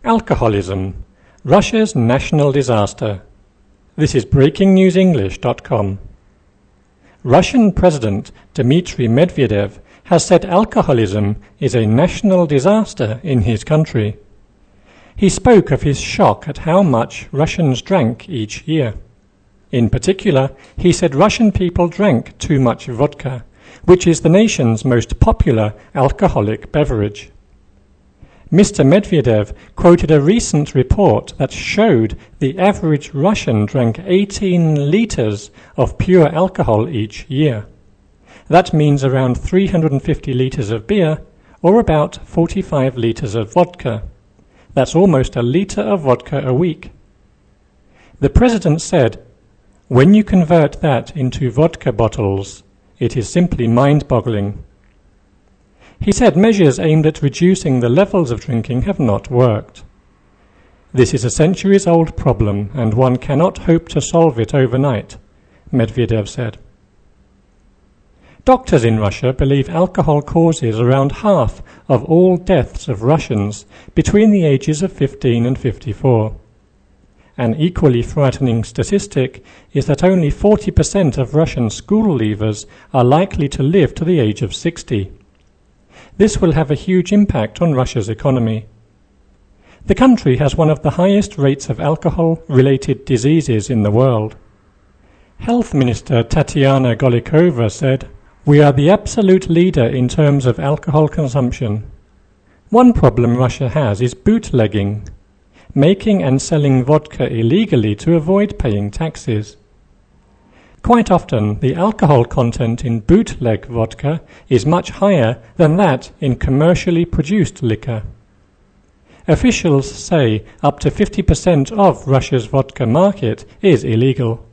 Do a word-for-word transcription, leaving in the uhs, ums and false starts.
Alcoholism, Russia's national disaster. This is breaking news english dot com. Russian President Dmitry Medvedev has said alcoholism is a national disaster in his country. He spoke of his shock at how much Russians drank each year. In particular, he said Russian people drank too much vodka, which is the nation's most popular alcoholic beverage. Mister Medvedev quoted a recent report that showed the average Russian drank eighteen liters of pure alcohol each year. That means around three hundred fifty liters of beer, or about forty-five liters of vodka. That's almost a liter of vodka a week. The president said, "When you convert that into vodka bottles, it is simply mind-boggling." He said measures aimed at reducing the levels of drinking have not worked. This is a centuries-old problem, and one cannot hope to solve it overnight, Medvedev said. Doctors in Russia believe alcohol causes around half of all deaths of Russians between the ages of fifteen and fifty-four. An equally frightening statistic is that only forty percent of Russian school leavers are likely to live to the age of sixty. This will have a huge impact on Russia's economy. The country has one of the highest rates of alcohol-related diseases in the world. Health Minister Tatiana Golikova said, "We are the absolute leader in terms of alcohol consumption. One problem Russia has is bootlegging, making and selling vodka illegally to avoid paying taxes. Quite often, the alcohol content in bootleg vodka is much higher than that in commercially produced liquor. Officials say up to fifty percent of Russia's vodka market is illegal."